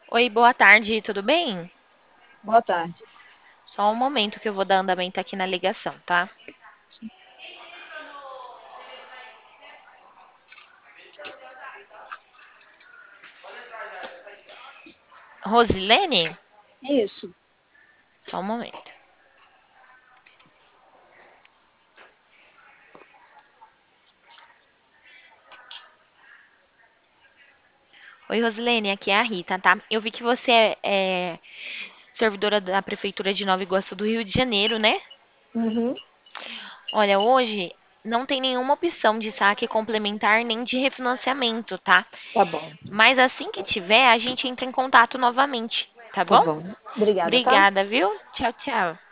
Oi, boa tarde, tudo bem? Boa tarde. Só um momento que eu vou dar andamento aqui na ligação, tá? Rosilene? Isso. Só um momento. Oi, Rosilene, aqui é a Rita, tá? Eu vi que você é servidora da Prefeitura de Nova Iguaçu do Rio de Janeiro, né? Uhum. Olha, hoje não tem nenhuma opção de saque complementar nem de refinanciamento, tá? Tá bom, Mas assim que tiver, a gente entra em contato novamente, tá tá bom? bom. Obrigada, tá? Obrigada, viu? Tchau, tchau.